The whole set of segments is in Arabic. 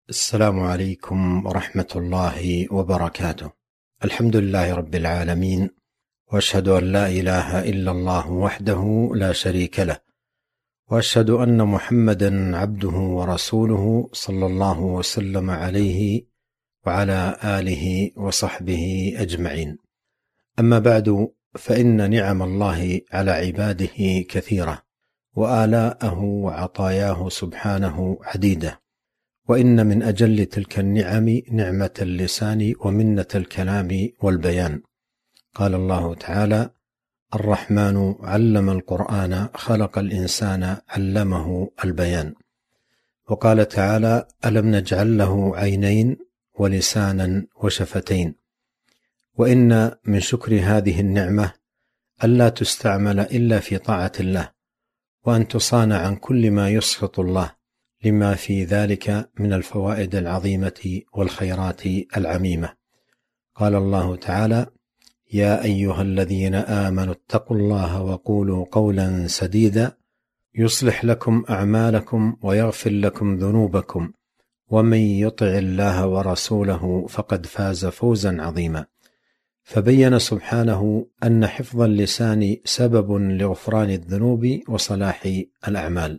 السلام عليكم ورحمة الله وبركاته. الحمد لله رب العالمين، وأشهد أن لا إله إلا الله وحده لا شريك له، وأشهد أن محمدا عبده ورسوله صلى الله وسلم عليه وعلى آله وصحبه أجمعين. أما بعد، فإن نعم الله على عباده كثيرة، وآلاءه وعطاياه سبحانه عديدة، وإن من أجل تلك النعم نعمة اللسان ومنة الكلام والبيان. قال الله تعالى: الرحمن علم القرآن خلق الإنسان علمه البيان. وقال تعالى: ألم نجعل له عينين ولسانا وشفتين. وإن من شكر هذه النعمة ألا تستعمل إلا في طاعة الله، وأن تصان عن كل ما يسخط الله، لما في ذلك من الفوائد العظيمة والخيرات العميمة. قال الله تعالى: يا أيها الذين آمنوا اتقوا الله وقولوا قولا سديدا يصلح لكم أعمالكم ويغفر لكم ذنوبكم، ومن يطع الله ورسوله فقد فاز فوزا عظيما. فبين سبحانه أن حفظ اللسان سبب لغفران الذنوب وصلاح الأعمال.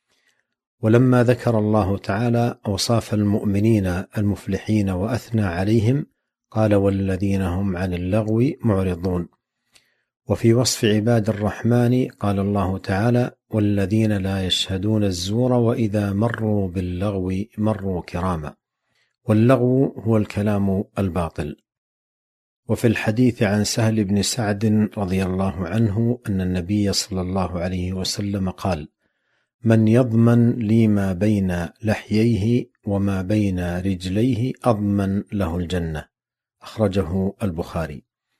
ولما ذكر الله تعالى أوصاف المؤمنين المفلحين وأثنى عليهم، قال: والذين هم عن اللغو معرضون. وفي وصف عباد الرحمن قال الله تعالى: والذين لا يشهدون الزور وإذا مروا باللغو مروا كراما. واللغو هو الكلام الباطل. وفي الحديث عن سهل بن سعد رضي الله عنه أن النبي صلى الله عليه وسلم قال: من يضمن لي ما بين لحييه وما بين رجليه أضمن له الجنة. أخرجه البخاري.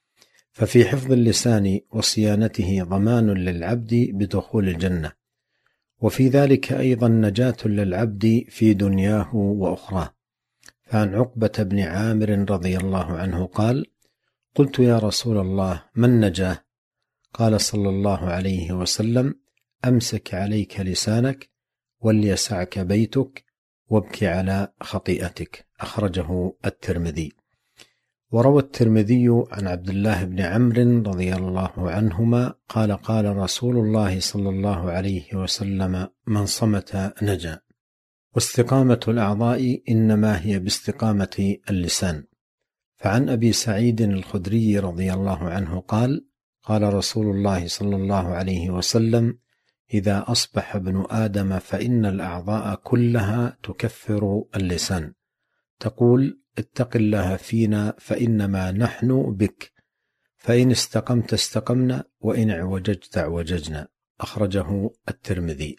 ففي حفظ اللسان وصيانته ضمان للعبد بدخول الجنة، وفي ذلك أيضا نجاة للعبد في دنياه وأخراه. فعن عقبة بن عامر رضي الله عنه قال: قلت يا رسول الله ما النجاة؟ قال صلى الله عليه وسلم: أمسك عليك لسانك وليسعك بيتك وابك على خطيئتك. أخرجه الترمذي. وروى الترمذي عن عبد الله بن عمرو رضي الله عنهما قال: قال رسول الله صلى الله عليه وسلم: من صمت نجا. واستقامة الأعضاء إنما هي باستقامة اللسان. فعن أبي سعيد الخدري رضي الله عنه قال: قال رسول الله صلى الله عليه وسلم: إذا أصبح ابن آدم فإن الأعضاء كلها تكفر اللسان، تقول: اتق الله فينا فإنما نحن بك، فإن استقمت استقمنا وإن اعوججت اعوججنا. أخرجه الترمذي.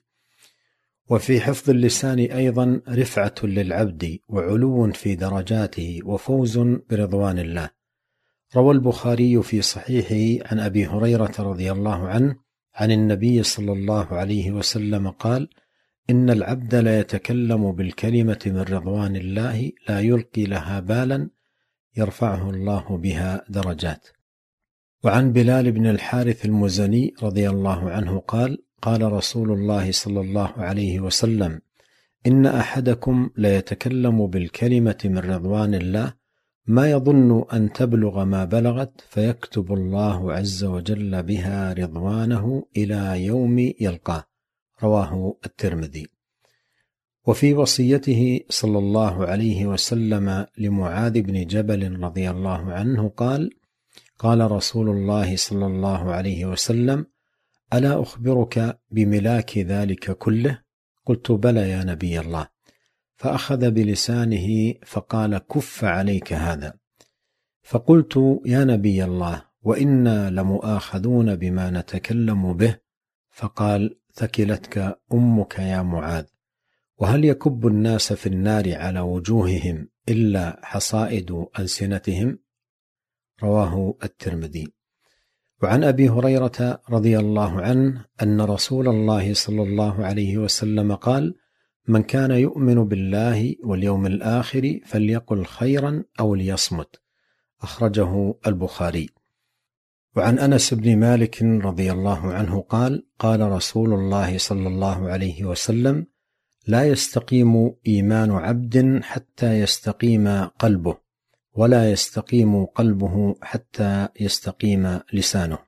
وفي حفظ اللسان أيضا رفعة للعبد وعلو في درجاته وفوز برضوان الله. روى البخاري في صحيحه عن أبي هريرة رضي الله عنه عن النبي صلى الله عليه وسلم قال: إن العبد لا يتكلم بالكلمة من رضوان الله لا يلقي لها بالا يرفعه الله بها درجات. وعن بلال بن الحارث المزني رضي الله عنه قال: قال رسول الله صلى الله عليه وسلم: إن أحدكم لا يتكلم بالكلمة من رضوان الله ما يظن أن تبلغ ما بلغت، فيكتب الله عز وجل بها رضوانه إلى يوم يلقاه. رواه الترمذي. وفي وصيته صلى الله عليه وسلم لمعاذ بن جبل رضي الله عنه قال: قال رسول الله صلى الله عليه وسلم: ألا أخبرك بملاك ذلك كله؟ قلت: بلى يا نبي الله. فأخذ بلسانه فقال: كف عليك هذا. فقلت: يا نبي الله، وإنا لمؤاخذون بما نتكلم به. فقال: ثكلتك أمك يا معاذ، وهل يكب الناس في النار على وجوههم إلا حصائد ألسنتهم؟ رواه الترمذي. وعن أبي هريرة رضي الله عنه أن رسول الله صلى الله عليه وسلم قال: من كان يؤمن بالله واليوم الآخر فليقل خيرا أو ليصمت. أخرجه البخاري. وعن أنس بن مالك رضي الله عنه قال: قال رسول الله صلى الله عليه وسلم: لا يستقيم إيمان عبد حتى يستقيم قلبه، ولا يستقيم قلبه حتى يستقيم لسانه.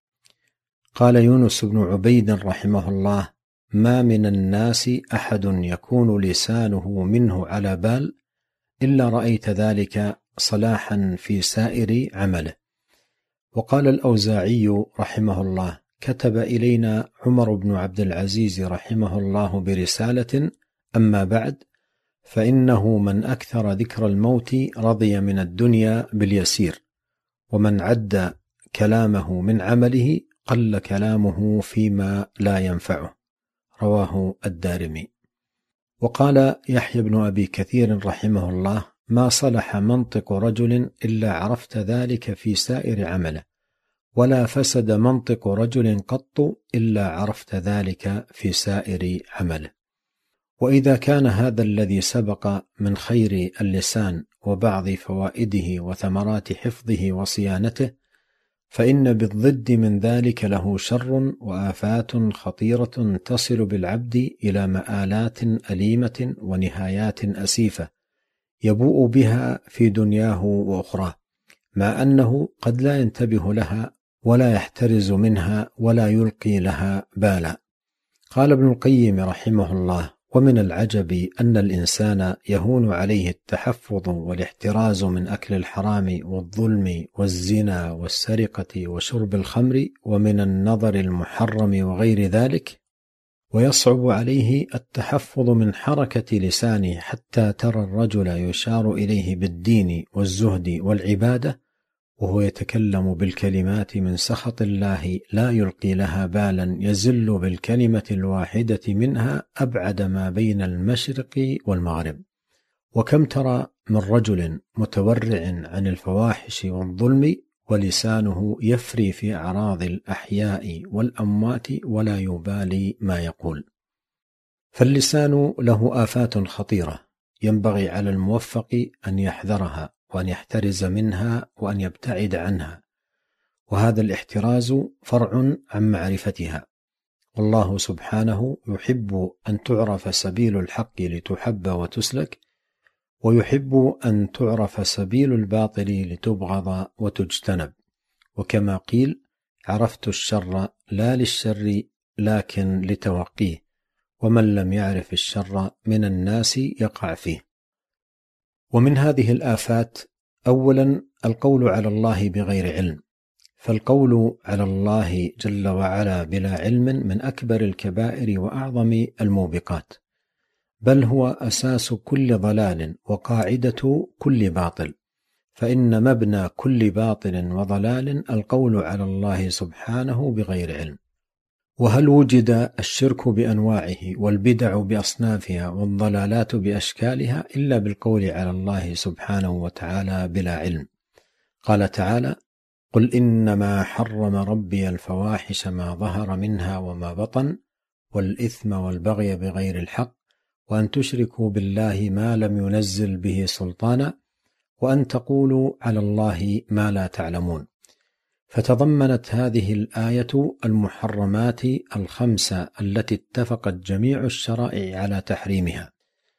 قال يونس بن عبيد رحمه الله: ما من الناس أحد يكون لسانه منه على بال إلا رأيت ذلك صلاحا في سائر عمله. وقال الأوزاعي رحمه الله: كتب إلينا عمر بن عبد العزيز رحمه الله برسالة: أما بعد، فإنه من أكثر ذكر الموت رضي من الدنيا باليسير، ومن عد كلامه من عمله قل كلامه فيما لا ينفعه. رواه الدارمي. وقال يحيى بن أبي كثير رحمه الله: ما صلح منطق رجل إلا عرفت ذلك في سائر عمله، ولا فسد منطق رجل قط إلا عرفت ذلك في سائر عمله. وإذا كان هذا الذي سبق من خير اللسان وبعض فوائده وثمرات حفظه وصيانته، فإن بالضد من ذلك له شر وآفات خطيرة تصل بالعبد إلى مآلات أليمة ونهايات أسيفة يبوء بها في دنياه وأخراه، مع أنه قد لا ينتبه لها ولا يحترز منها ولا يلقي لها بالا. قال ابن القيم رحمه الله: ومن العجب أن الإنسان يهون عليه التحفظ والاحتراز من أكل الحرام والظلم والزنا والسرقة وشرب الخمر ومن النظر المحرم وغير ذلك، ويصعب عليه التحفظ من حركة لسانه، حتى ترى الرجل يشار إليه بالدين والزهد والعبادة وهو يتكلم بالكلمات من سخط الله لا يلقي لها بالا، يزل بالكلمة الواحدة منها أبعد ما بين المشرق والمغرب. وكم ترى من رجل متورع عن الفواحش والظلم ولسانه يفري في أعراض الأحياء والأموات ولا يبالي ما يقول. فاللسان له آفات خطيرة ينبغي على الموفق أن يحذرها وأن يحترز منها وأن يبتعد عنها، وهذا الاحتراز فرع عن معرفتها. والله سبحانه يحب أن تعرف سبيل الحق لتحب وتسلك، ويحب أن تعرف سبيل الباطل لتبغض وتجتنب. وكما قيل: عرفت الشر لا للشر لكن لتوقيه، ومن لم يعرف الشر من الناس يقع فيه. ومن هذه الآفات: أولا، القول على الله بغير علم، فالقول على الله جل وعلا بلا علم من أكبر الكبائر وأعظم الموبقات، بل هو أساس كل ضلال وقاعدة كل باطل، فإن مبنى كل باطل وضلال القول على الله سبحانه بغير علم. وهل وجد الشرك بأنواعه والبدع بأصنافها والضلالات بأشكالها إلا بالقول على الله سبحانه وتعالى بلا علم؟ قال تعالى: قل إنما حرم ربي الفواحش ما ظهر منها وما بطن والإثم والبغي بغير الحق وأن تشركوا بالله ما لم ينزل به سلطانا وأن تقولوا على الله ما لا تعلمون. فتضمنت هذه الآية المحرمات الخمسة التي اتفقت جميع الشرائع على تحريمها،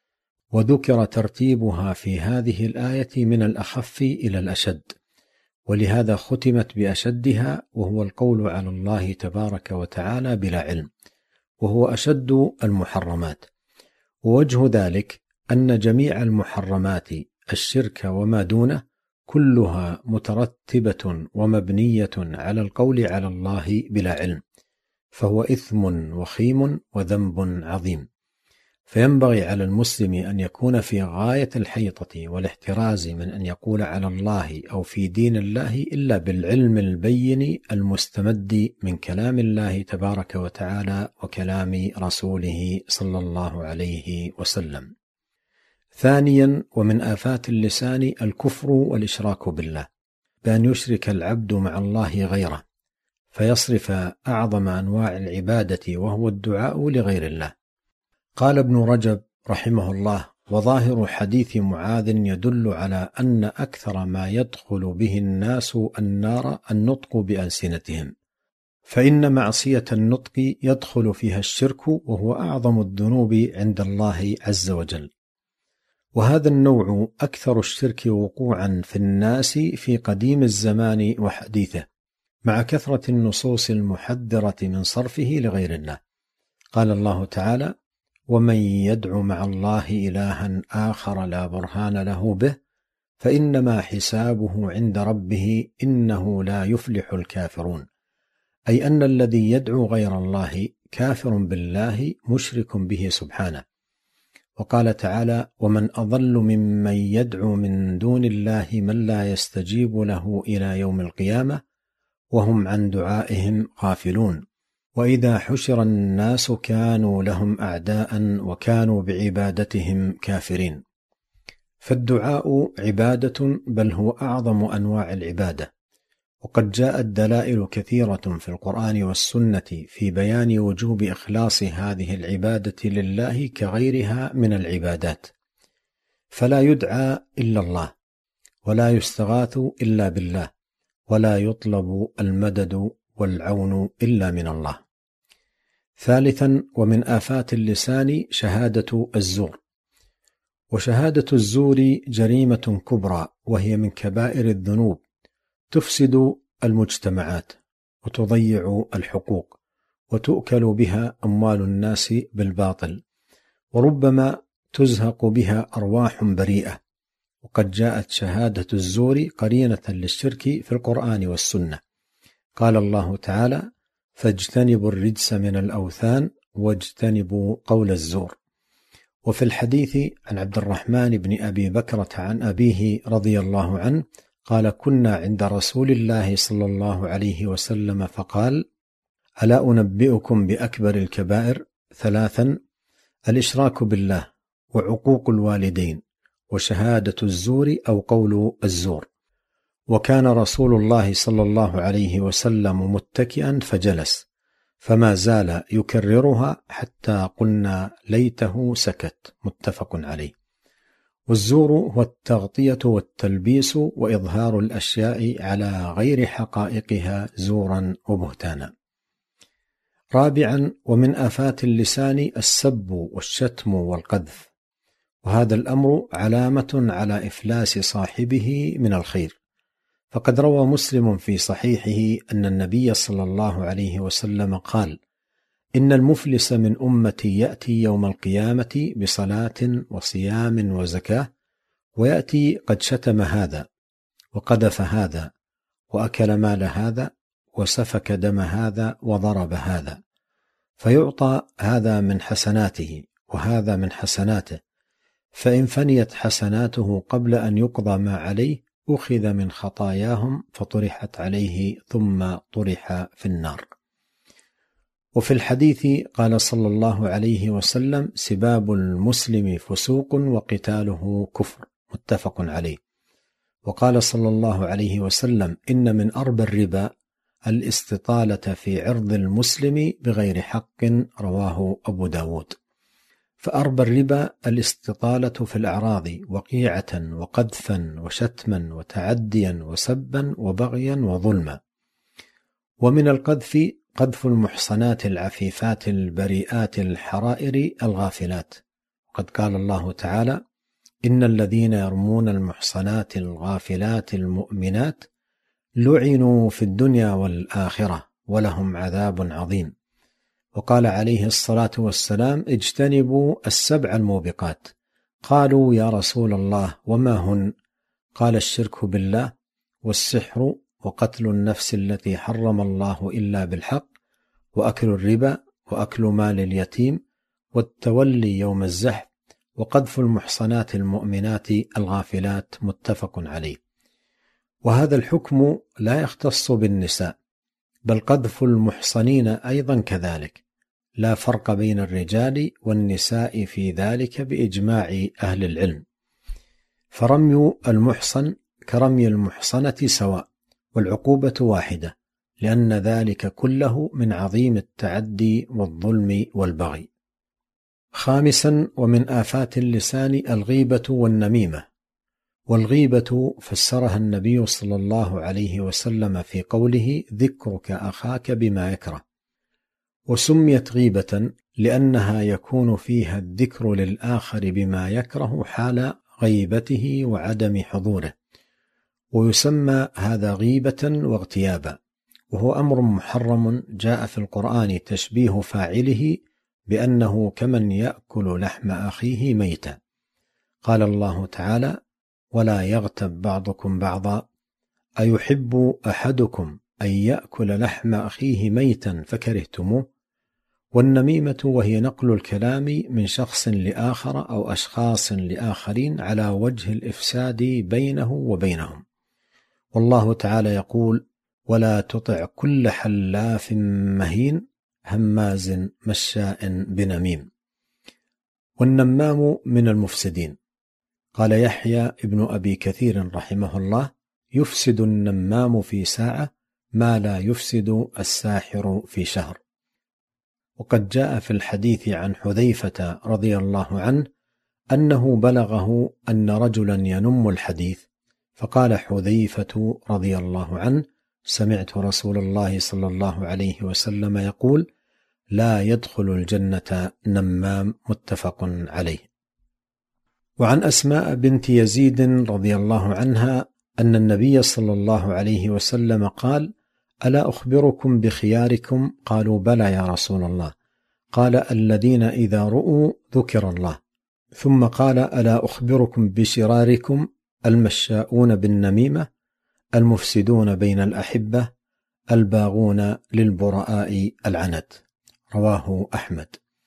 وذكر ترتيبها في هذه الآية من الأخف إلى الأشد، ولهذا ختمت بأشدها، وهو القول على الله تبارك وتعالى بلا علم، وهو أشد المحرمات. ووجه ذلك أن جميع المحرمات الشرك وما دونه كلها مترتبة ومبنية على القول على الله بلا علم، فهو إثم وخيم وذنب عظيم. فينبغي على المسلم أن يكون في غاية الحيطة والاحتراز من أن يقول على الله أو في دين الله إلا بالعلم البين المستمد من كلام الله تبارك وتعالى وكلام رسوله صلى الله عليه وسلم. ثانيا، ومن آفات اللسان الكفر والإشراك بالله، بأن يشرك العبد مع الله غيره فيصرف أعظم أنواع العبادة وهو الدعاء لغير الله. قال ابن رجب رحمه الله: وظاهر حديث معاذ يدل على أن أكثر ما يدخل به الناس النار النطق بألسنتهم، فإن معصية النطق يدخل فيها الشرك، وهو أعظم الذنوب عند الله عز وجل. وهذا النوع أكثر الشرك وقوعا في الناس في قديم الزمان وحديثه، مع كثرة النصوص المحذرة من صرفه لغير الله. قال الله تعالى: ومن يدع مع الله إلها آخر لا برهان له به فإنما حسابه عند ربه إنه لا يفلح الكافرون. أي أن الذي يدعو غير الله كافر بالله مشرك به سبحانه. وقال تعالى: ومن أضل ممن يدعو من دون الله من لا يستجيب له إلى يوم القيامة وهم عن دعائهم غافلون. وإذا حشر الناس كانوا لهم أعداء وكانوا بعبادتهم كافرين. فالدعاء عبادة، بل هو أعظم أنواع العبادة، وقد جاءت دلائل كثيرة في القرآن والسنة في بيان وجوب إخلاص هذه العبادة لله كغيرها من العبادات، فلا يدعى إلا الله، ولا يستغاث إلا بالله، ولا يطلب المدد والعون إلا من الله. ثالثا، ومن آفات اللسان شهادة الزور. وشهادة الزور جريمة كبرى، وهي من كبائر الذنوب، تفسد المجتمعات وتضيع الحقوق، وتؤكل بها أموال الناس بالباطل، وربما تزهق بها أرواح بريئة. وقد جاءت شهادة الزور قرينة للشرك في القرآن والسنة. قال الله تعالى: فاجتنبوا الرجس من الأوثان واجتنبوا قول الزور. وفي الحديث عن عبد الرحمن بن أبي بكرة عن أبيه رضي الله عنه قال: كنا عند رسول الله صلى الله عليه وسلم فقال: ألا أنبئكم بأكبر الكبائر؟ 3: الإشراك بالله، وعقوق الوالدين، وشهادة الزور أو قول الزور. وكان رسول الله صلى الله عليه وسلم متكئا فجلس، فما زال يكررها حتى قلنا ليته سكت. متفق عليه. والزور هو التغطية والتلبيس وإظهار الأشياء على غير حقائقها زورا وبهتانا. رابعا، ومن آفات اللسان السب والشتم والقذف، وهذا الأمر علامة على إفلاس صاحبه من الخير. فقد روى مسلم في صحيحه أن النبي صلى الله عليه وسلم قال: إن المفلس من أمتي يأتي يوم القيامة بصلاة وصيام وزكاة، ويأتي قد شتم هذا وقذف هذا وأكل مال هذا وسفك دم هذا وضرب هذا، فيعطى هذا من حسناته وهذا من حسناته، فإن فنيت حسناته قبل أن يقضى ما عليه أخذ من خطاياهم فطرحت عليه ثم طرح في النار. وفي الحديث قال صلى الله عليه وسلم: سباب المسلم فسوق وقتاله كفر. متفق عليه. وقال صلى الله عليه وسلم: إن من أربى الربا الاستطالة في عرض المسلم بغير حق. رواه أبو داود. فأربى الربا الاستطالة في الأعراض وقيعة وقذفا وشتما وتعديا وسبا وبغيا وظلما. ومن القذف قذف المحصنات العفيفات البريئات الحرائر الغافلات. وقد قال الله تعالى: إن الذين يرمون المحصنات الغافلات المؤمنات لعنوا في الدنيا والآخرة ولهم عذاب عظيم. وقال عليه الصلاة والسلام: اجتنبوا السبع الموبقات. قالوا: يا رسول الله وما هن؟ قال: الشرك بالله، والسحر، وقتل النفس التي حرم الله إلا بالحق، وأكل الربا، وأكل مال اليتيم، والتولي يوم الزحف، وقذف المحصنات المؤمنات الغافلات. متفق عليه. وهذا الحكم لا يختص بالنساء، بل قذف المحصنين أيضا كذلك، لا فرق بين الرجال والنساء في ذلك بإجماع أهل العلم. فرمي المحصن كرمي المحصنة سواء، والعقوبة واحدة، لأن ذلك كله من عظيم التعدي والظلم والبغي. خامسا، ومن آفات اللسان الغيبة والنميمة، والغيبة فسرها النبي صلى الله عليه وسلم في قوله ذكرك أخاك بما يكره، وسميت غيبة لأنها يكون فيها الذكر للآخر بما يكره حال غيبته وعدم حضوره، ويسمى هذا غيبة واغتيابا، وهو أمر محرم جاء في القرآن تشبيه فاعله بأنه كمن يأكل لحم أخيه ميتا. قال الله تعالى ولا يغتب بعضكم بعضا أيحب أحدكم أن يأكل لحم أخيه ميتا فكرهتموه. والنميمة وهي نقل الكلام من شخص لآخر أو أشخاص لآخرين على وجه الإفساد بينه وبينهم. والله تعالى يقول ولا تطع كل حلاف مهين هماز مشاء بنميم. والنمام من المفسدين. قال يحيى ابن أبي كثير رحمه الله يفسد النمام في ساعة ما لا يفسد الساحر في شهر. وقد جاء في الحديث عن حذيفة رضي الله عنه أنه بلغه أن رجلا ينم الحديث، فقال حذيفة رضي الله عنه سمعت رسول الله صلى الله عليه وسلم يقول لا يدخل الجنة نمام، متفق عليه. وعن أسماء بنت يزيد رضي الله عنها أن النبي صلى الله عليه وسلم قال ألا أخبركم بخياركم؟ قالوا بلى يا رسول الله. قال الذين إذا رؤوا ذكر الله. ثم قال ألا أخبركم بشراركم؟ المشاؤون بالنميمة، المفسدون بين الأحبة، الباغون للبراء العنت. رواه أحمد.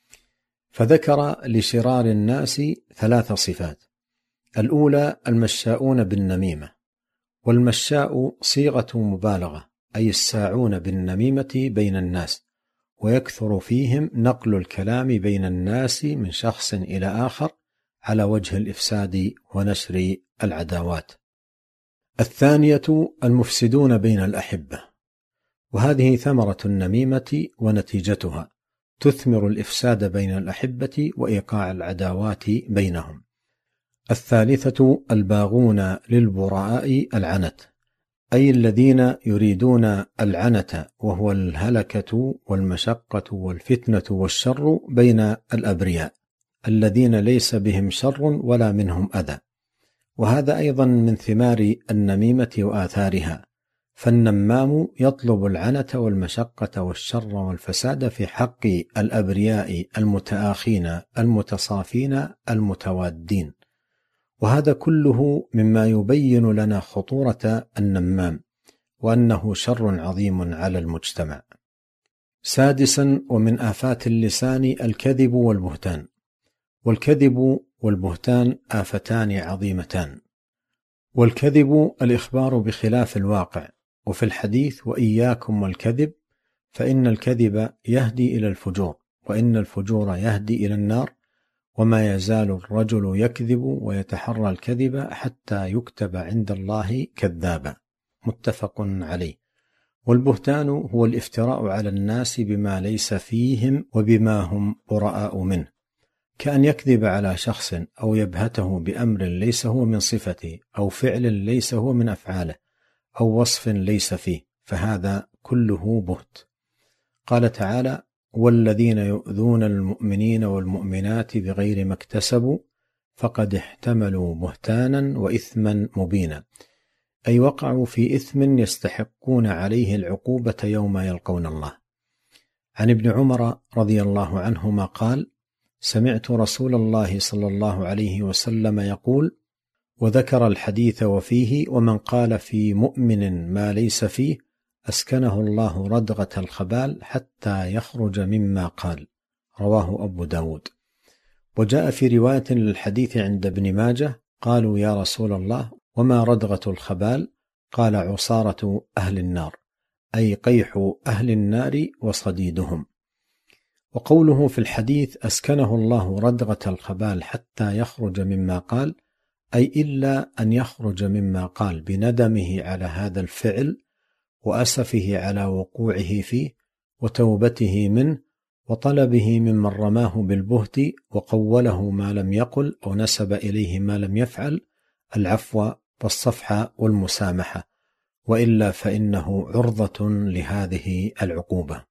فذكر لشرار الناس 3 صفات. الأولى المشاؤون بالنميمة، والمشاء صيغة مبالغة أي الساعون بالنميمة بين الناس، ويكثر فيهم نقل الكلام بين الناس من شخص إلى آخر على وجه الإفساد ونشر العداوات. الثانية المفسدون بين الأحبة، وهذه ثمرة النميمة ونتيجتها تثمر الإفساد بين الأحبة وإيقاع العداوات بينهم. الثالثة الباغون للبراء العنت، أي الذين يريدون العنت، وهو الهلكة والمشقة والفتنة والشر بين الأبرياء الذين ليس بهم شر ولا منهم أذى. وهذا أيضا من ثمار النميمة وآثارها، فالنمام يطلب العنة والمشقة والشر والفساد في حق الأبرياء المتآخين المتصافين المتوادين. وهذا كله مما يبين لنا خطورة النمام، وأنه شر عظيم على المجتمع. سادسا ومن آفات اللسان الكذب والبهتان. والكذب والبهتان آفتان عظيمتان. والكذب الإخبار بخلاف الواقع، وفي الحديث وإياكم والكذب فإن الكذب يهدي إلى الفجور، وإن الفجور يهدي إلى النار، وما يزال الرجل يكذب ويتحرى الكذب حتى يكتب عند الله كذابا، متفق عليه. والبهتان هو الافتراء على الناس بما ليس فيهم وبما هم براء منه، كأن يكذب على شخص أو يبهته بأمر ليس هو من صفته، أو فعل ليس هو من أفعاله، أو وصف ليس فيه، فهذا كله بهت. قال تعالى والذين يؤذون المؤمنين والمؤمنات بغير ما اكتسبوا فقد احتملوا بهتانا وإثما مبينا، أي وقعوا في إثم يستحقون عليه العقوبة يوم يلقون الله. عن ابن عمر رضي الله عنهما قال سمعت رسول الله صلى الله عليه وسلم يقول وذكر الحديث وفيه ومن قال في مؤمن ما ليس فيه أسكنه الله ردغة الخبال حتى يخرج مما قال. رواه أبو داود. وجاء في رواية للحديث عند ابن ماجه قالوا يا رسول الله وما ردغة الخبال؟ قال عصارة أهل النار، أي قيح أهل النار وصديدهم. وقوله في الحديث أسكنه الله ردغة الخبال حتى يخرج مما قال، أي إلا أن يخرج مما قال بندمه على هذا الفعل وأسفه على وقوعه فيه وتوبته منه وطلبه ممن رماه بالبهت وقوله ما لم يقل أو نسب إليه ما لم يفعل، العفو والصفح والمسامحة، وإلا فإنه عرضة لهذه العقوبة.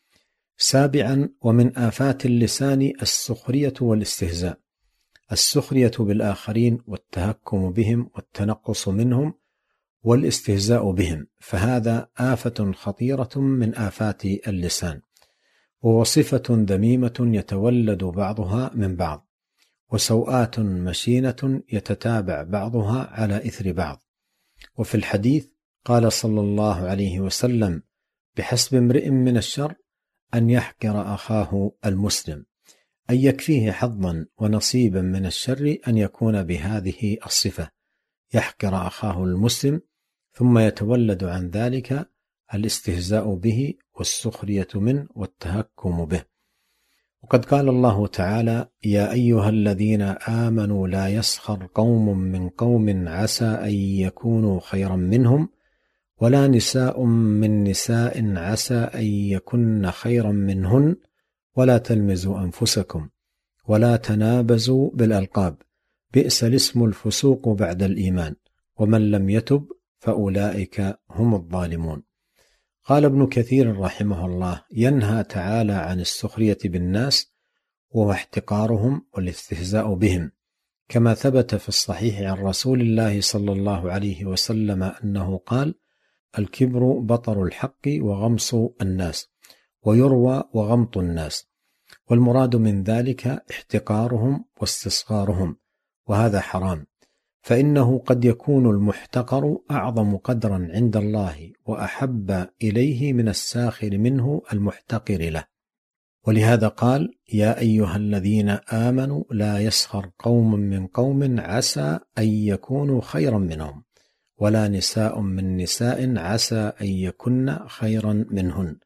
7. ومن آفات اللسان السخرية والاستهزاء. السخرية بالآخرين والتهكم بهم والتنقص منهم والاستهزاء بهم، فهذا آفة خطيرة من آفات اللسان، وهو صفة ذميمة يتولد بعضها من بعض، وسوءات مشينة يتتابع بعضها على إثر بعض. وفي الحديث قال صلى الله عليه وسلم: بحسب امرئ من الشر أن يحقر أخاه المسلم، أن يكفيه حظا ونصيبا من الشر أن يكون بهذه الصفة، يحقر أخاه المسلم، ثم يتولد عن ذلك الاستهزاء به والسخرية منه والتهكم به. وقد قال الله تعالى: يا أيها الذين آمنوا لا يسخر قوم من قوم عسى أن يكونوا خيرا منهم، ولا نساء من نساء عسى أن يكن خيرا منهن، ولا تلمزوا أنفسكم، ولا تنابزوا بالألقاب، بئس الاسم الفسوق بعد الإيمان، ومن لم يتب فأولئك هم الظالمون. قال ابن كثير رحمه الله: ينهى تعالى عن السخرية بالناس، وهو احتقارهم والاستهزاء بهم، كما ثبت في الصحيح عن رسول الله صلى الله عليه وسلم أنه قال: الكبر بطر الحق وغمص الناس، ويروى وغمط الناس، والمراد من ذلك احتقارهم واستصغارهم، وهذا حرام، فإنه قد يكون المحتقر أعظم قدرا عند الله وأحب إليه من الساخر منه المحتقر له. ولهذا قال: يا أيها الذين آمنوا لا يسخر قوم من قوم عسى أن يكونوا خيرا منهم، ولا نساء من نساء عسى أن يكن خيرا منهن،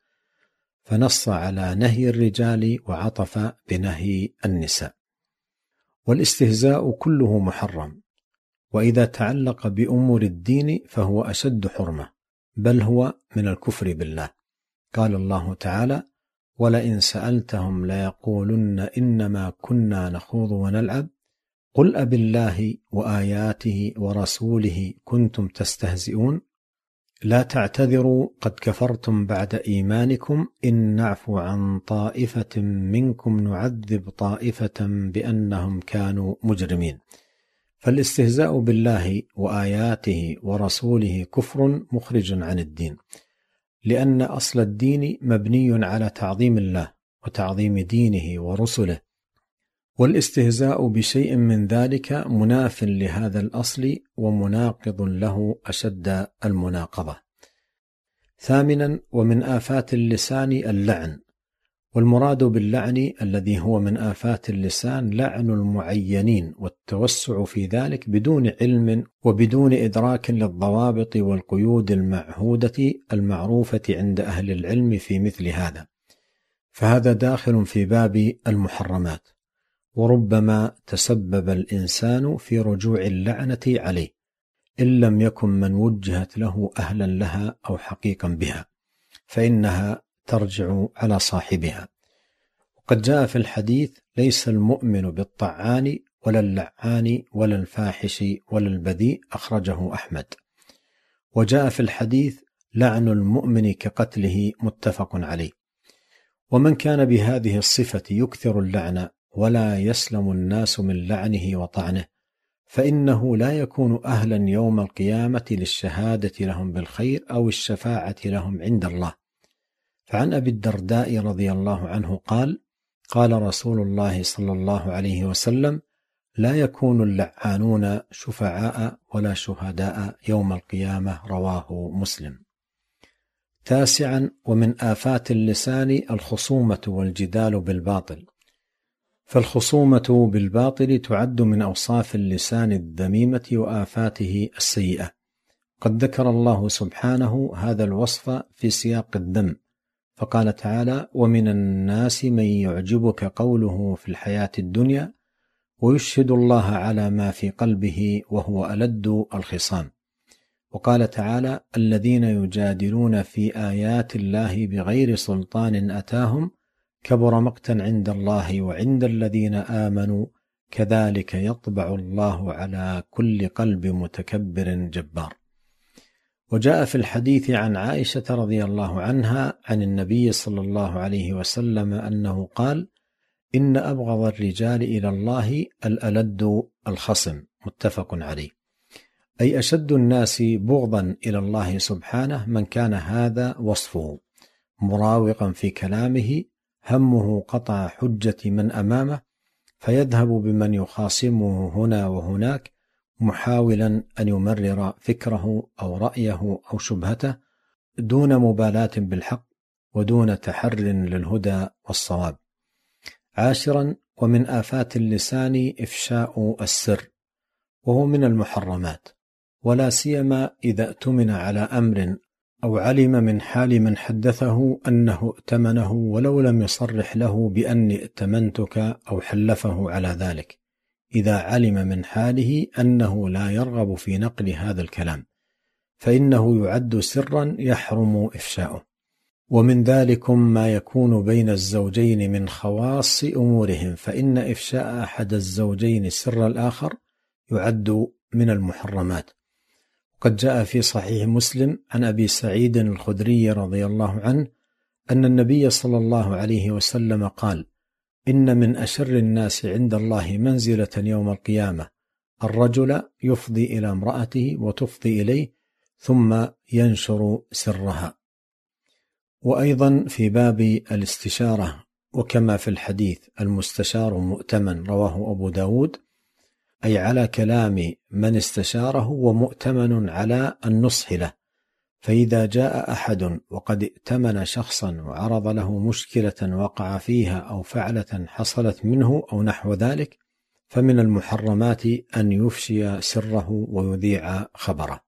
فنص على نهي الرجال وعطف بنهي النساء. والاستهزاء كله محرم، وإذا تعلق بأمور الدين فهو أشد حرمة، بل هو من الكفر بالله. قال الله تعالى: ولئن سألتهم ليقولن إنما كنا نخوض ونلعب قل أبالله وآياته ورسوله كنتم تستهزئون لا تعتذروا قد كفرتم بعد إيمانكم إن نعفو عن طائفة منكم نعذب طائفة بأنهم كانوا مجرمين. فالاستهزاء بالله وآياته ورسوله كفر مخرج عن الدين، لأن أصل الدين مبني على تعظيم الله وتعظيم دينه ورسله، والاستهزاء بشيء من ذلك مناف لهذا الأصل ومناقض له أشد المناقضة. 8. ومن آفات اللسان اللعن. والمراد باللعن الذي هو من آفات اللسان لعن المعينين والتوسع في ذلك بدون علم وبدون إدراك للضوابط والقيود المعهودة المعروفة عند أهل العلم في مثل هذا، فهذا داخل في باب المحرمات، وربما تسبب الإنسان في رجوع اللعنة عليه إن لم يكن من وجهت له أهلا لها أو حقيقا بها، فإنها ترجع على صاحبها. وقد جاء في الحديث: ليس المؤمن بالطعان ولا اللعان ولا الفاحش ولا البذيء، أخرجه أحمد. وجاء في الحديث: لعن المؤمن كقتله، متفق عليه. ومن كان بهذه الصفة يكثر اللعن ولا يسلم الناس من لعنه وطعنه، فإنه لا يكون أهلا يوم القيامة للشهادة لهم بالخير أو الشفاعة لهم عند الله. فعن أبي الدرداء رضي الله عنه قال: قال رسول الله صلى الله عليه وسلم: لا يكون اللعانون شفعاء ولا شهداء يوم القيامة، رواه مسلم. 9. ومن آفات اللسان الخصومة والجدال بالباطل. فالخصومة بالباطل تعد من أوصاف اللسان الذميمة وآفاته السيئة. قد ذكر الله سبحانه هذا الوصف في سياق الذم، فقال تعالى: ومن الناس من يعجبك قوله في الحياة الدنيا ويشهد الله على ما في قلبه وهو ألد الخصام. وقال تعالى: الذين يجادلون في آيات الله بغير سلطان أتاهم كبر مقتا عند الله وعند الذين آمنوا كذلك يطبع الله على كل قلب متكبر جبار. وجاء في الحديث عن عائشة رضي الله عنها عن النبي صلى الله عليه وسلم أنه قال: إن أبغض الرجال إلى الله الألد الخصم. متفق عليه. أي أشد الناس بغضا إلى الله سبحانه من كان هذا وصفه، مراوغا في كلامه، همه قطع حجة من أمامه، فيذهب بمن يخاصمه هنا وهناك، محاولا أن يمرر فكره أو رأيه أو شبهته دون مبالاة بالحق ودون تحر للهدى والصواب. 10. ومن آفات اللسان إفشاء السر، وهو من المحرمات، ولا سيما إذا اؤتمن على أمر أو علم من حال من حدثه أنه ائتمنه ولو لم يصرح له بأني ائتمنتك أو حلفه على ذلك، إذا علم من حاله أنه لا يرغب في نقل هذا الكلام، فإنه يعد سرا يحرم إفشاؤه. ومن ذلكم ما يكون بين الزوجين من خواص أمورهم، فإن إفشاء أحد الزوجين سر الآخر يعد من المحرمات. قد جاء في صحيح مسلم عن أبي سعيد الخدري رضي الله عنه أن النبي صلى الله عليه وسلم قال: إن من أشر الناس عند الله منزلة يوم القيامة الرجل يفضي إلى امرأته وتفضي إليه ثم ينشر سرها. وأيضا في باب الاستشارة، وكما في الحديث: المستشار مؤتمن، رواه أبو داود، أي على كلام من استشاره ومؤتمن على النصح له. فإذا جاء أحد وقد ائتمن شخصا وعرض له مشكلة وقع فيها أو فعلة حصلت منه أو نحو ذلك، فمن المحرمات أن يفشي سره ويذيع خبره.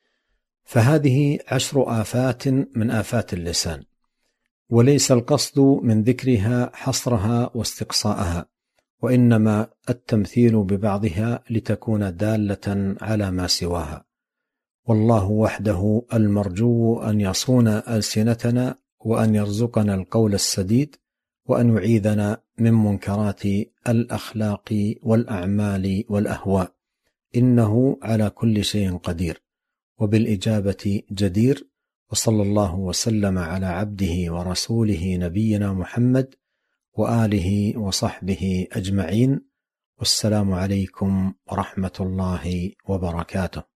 فهذه 10 آفات من آفات اللسان، وليس القصد من ذكرها حصرها واستقصاءها، وإنما التمثيل ببعضها لتكون دالة على ما سواها. والله وحده المرجو أن يصون ألسنتنا، وأن يرزقنا القول السديد، وأن يعيذنا من منكرات الأخلاق والأعمال والأهواء، إنه على كل شيء قدير وبالإجابة جدير. وصلى الله وسلم على عبده ورسوله نبينا محمد وآله وصحبه أجمعين، والسلام عليكم ورحمة الله وبركاته.